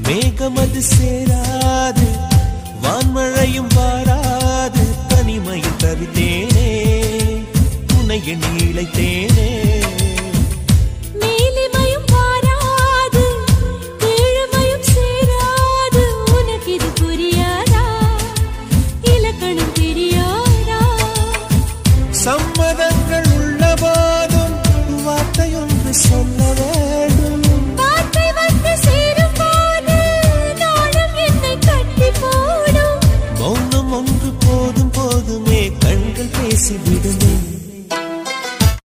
மேகமது சேராது வான்மழையும் வாராது தனிமையில் தவித்தேனே உன்னை எண்ணி இழைத்தேனே